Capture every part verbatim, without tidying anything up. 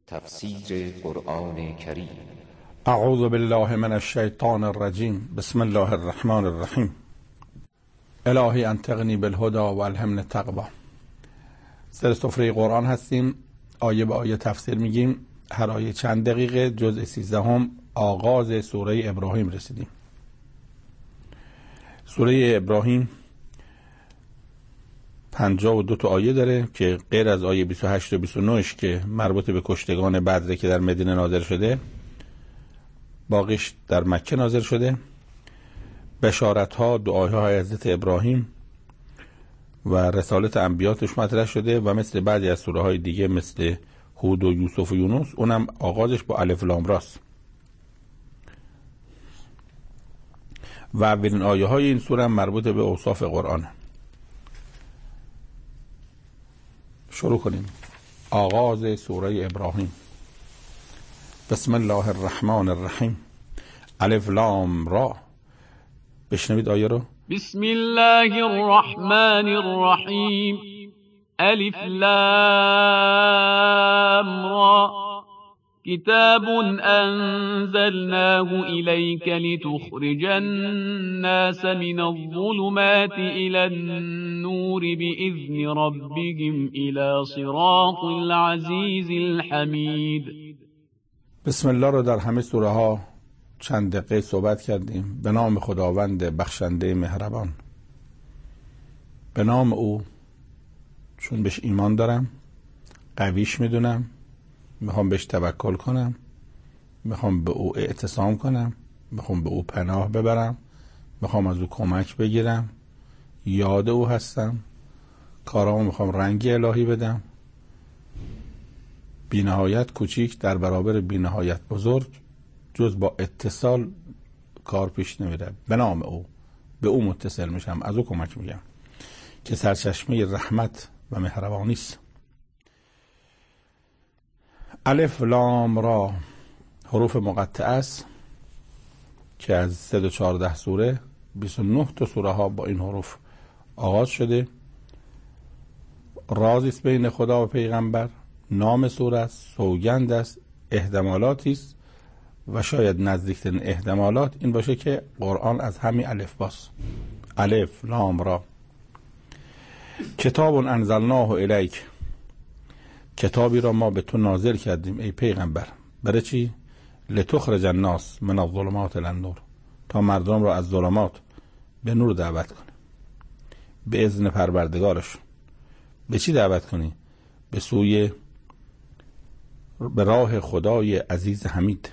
تفسیر قرآن کریم. اعوذ بالله من الشیطان الرجیم. بسم الله الرحمن الرحیم. الهی انطقنی بالهدى و الهمنی التقوی. سر سفره قرآن هستیم، آیه به آیه تفسیر میگیم. هر آیه چند دقیقه. جزء سیزدهم آغاز سوره ابراهیم رسیدیم. سوره ابراهیم پنجاه و دو تا آیه داره که غیر از آیه بیست و هشت و بیست و نه که مربوط به کشتگان بدر که در مدینه نازل شده، باقیش در مکه نازل شده. بشارت ها، دعاهای حضرت ابراهیم و رسالت انبیا توش مطرح شده و مثل بعضی از سوره های دیگه مثل هود و یوسف و یونس، اونم آغازش با الف لام راست. و اولین آیه های این سوره مربوط به اوصاف قرآن. شروع کنیم. آغاز سوره ابراهیم. بسم الله الرحمن الرحیم. الف لام را. بشنوید آیه رو. بسم الله الرحمن الرحیم. الف لام را. کتاب انزلناه الیک لتخرج الناس من الظلمات الى النور باذن ربهم الى صراط العزیز الحمید. بسم الله رو در همه سوره ها چند دقیقه صحبت کردیم. به نام خداوند بخشنده مهربان. به نام او، چون بهش ایمان دارم، قویش میدونم، میخوام بهش توکل کنم، میخوام به او اعتصام کنم، میخوام به او پناه ببرم، میخوام از او کمک بگیرم، یاد او هستم، کارامو میخوام رنگی الهی بدم. بی‌نهایت کوچیک در برابر بی‌نهایت بزرگ، جز با اتصال کار پیش نمیره. به نام او، به او متصل میشم، از او کمک میگم که سرچشمه رحمت و مهربانی است. الف لام را حروف مقطعه است که از صد و چهارده سوره بیست و نه تا سوره ها با این حروف آغاز شده. رازی است بین خدا و پیغمبر. نام سوره است، سوگند است، احتمالاتی است و شاید نزدیکترین احتمالات این باشه که قرآن از همین الف باست. الف لام را. کتاب انزلناه الیک. کتابی را ما به تو نازل کردیم ای پیغمبر. برای چی؟ لتخرج الناس من الظلمات الی النور. تا مردم را از ظلمات به نور دعوت کنی به اذن پروردگارش. به چی دعوت کنی؟ به سوی به راه خدای عزیز حمید.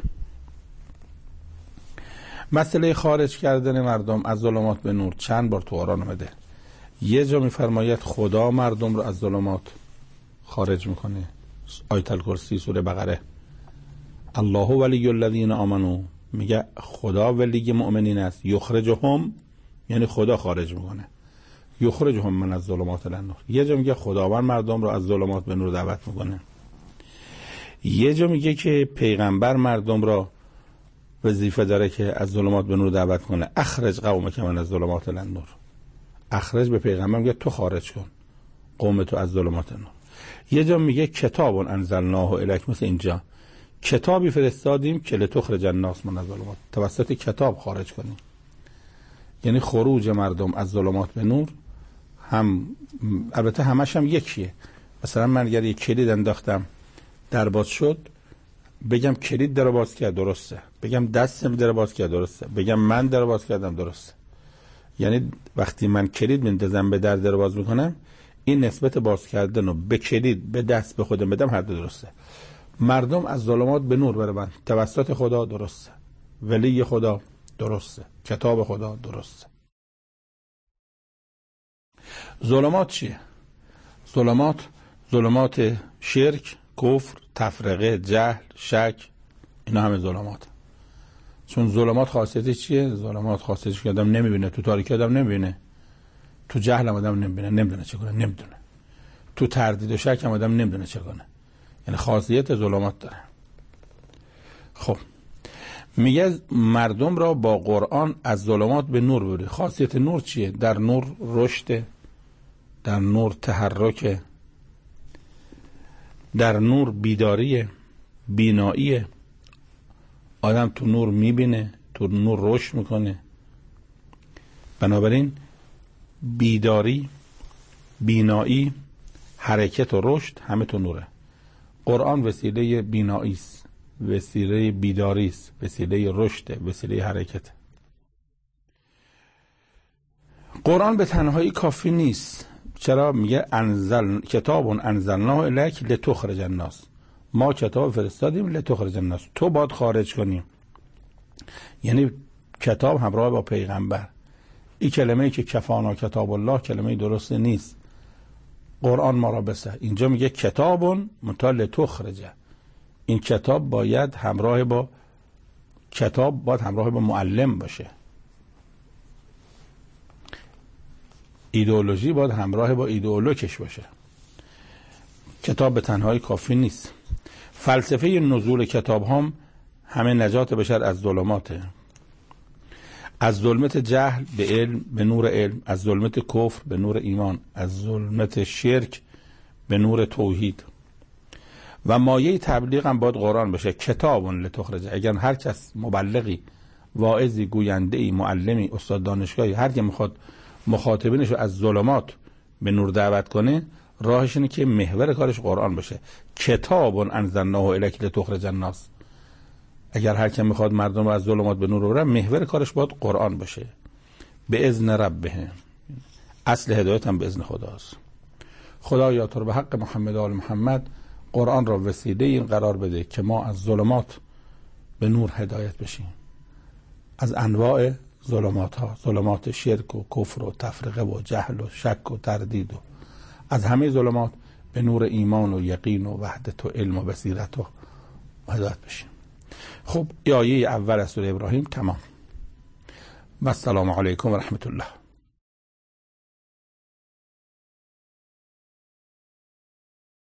مسئله خارج کردن مردم از ظلمات به نور چند بار تو قرآن اومده. یه جا میفرماید خدا مردم رو از ظلمات خارج میکنه. آیت الکرسی سوره بقره. الله ولی الذین آمنوا، میگه خدا ولی مؤمنین است. یخرجهم یعنی خدا خارج میکنه. یخرجهم من از ظلمات الی النور. یه جا میگه خداوند مردم رو از ظلمات به نور دعوت میکنه. یه جا میگه که پیغمبر مردم را وظیفه داره که از ظلمات به نور دعوت کنه. اخرج قومک من از ظلمات الی النور. اخرج به پیغمبر میگه تو خارج کن قوم تو از ظلمات نور. یه جا میگه کتاب انزلناه الیک، مثل اینجا کتابی فرستادیم که لتخرج الناس من الظلمات، توسط کتاب خارج کنیم. یعنی خروج مردم از ظلمات به نور هم، البته همش هم یکیه. مثلا من اگر یک کلید انداختم در باز شد، بگم کلید در باز کرد درسته، بگم دستم در باز کرد درسته، بگم من در باز کردم درسته. یعنی وقتی من کلید میندازم به در در باز میکنم، این نسبت باز کردن و به کلید به دست به خودم بدم هر دو درسته. مردم از ظلمات به نور برن توسط خدا درسته، ولی خدا درسته، کتاب خدا درسته. ظلمات چیه؟ ظلمات ظلمات شرک، کفر، تفرقه، جهل، شک، اینا همه ظلمات. چون ظلمات خاصیتش چیه؟ ظلمات خاصیتش که آدم نمیبینه. تو تاریکی آدم نمیبینه، تو جهل هم آدم نمیبینه، نمیدونه چه کنه، نمیدونه. تو تردید و شک هم آدم نمیدونه چه کنه. یعنی خاصیت ظلمات داره. خب میگه مردم را با قرآن از ظلمات به نور ببری. خاصیت نور چیه؟ در نور رشد، در نور تحرک، در نور بیداریه، بیناییه. آدم تو نور میبینه، تو نور رشد میکنه. بنابراین بیداری، بینایی، حرکت و رشد همه تو نوره. قرآن وسیله بینایی است، وسیله بیداری است، وسیله رشد، وسیله حرکت. قرآن به تنهایی کافی نیست. چرا؟ میگه انزل کتاب انزلناه الیک لتخرج الناس. ما کتاب فرستادیم لتخرج الناس، تو باید خارج کنیم. یعنی کتاب همراه با پیغمبر. این کلمه‌ای که کفانا کتاب الله کلمه درست نیست. قرآن ما را بسه. اینجا میگه کتابون متال لتخرج. این کتاب باید همراه با کتاب باید همراه با معلم باشه. ایدئولوژی باید همراه با ایدئولوژیش باشه. کتاب به تنهایی کافی نیست. فلسفه نزول کتاب هم همه نجات بشر از ظلماته. از ظلمت جهل به علم، به نور علم، از ظلمت کفر به نور ایمان، از ظلمت شرک به نور توحید. و مایه تبلیغ هم باید قرآن بشه. کتابون لتخرج. اگر هر کس مبلغی، واعظی، گوینده‌ای، معلمی، استاد دانشگاهی، هر کی میخواد مخاطبینش رو از ظلمات به نور دعوت کنه، راهش اینه که محور کارش قرآن باشه. کتابون انزلناه الیک لتخرج الناس. اگر هر کی میخواد مردم رو از ظلمات به نور ببره، محور کارش باید قرآن باشه. به اذن ربهم. اصل هدایت هم به اذن خداست. خدایا تو رو به حق محمد و آل محمد قرآن را وسیله این قرار بده که ما از ظلمات به نور هدایت بشیم. از انواع ظلمات ها، ظلمات شرک و کفر و تفرقه و جهل و شک و تردید، و از همه ظلمات به نور ایمان و یقین و وحدت و علم و بصیرت و هدایت بشیم. خب آیه اول از سوره ابراهیم تمام. و السلام علیکم و رحمت الله.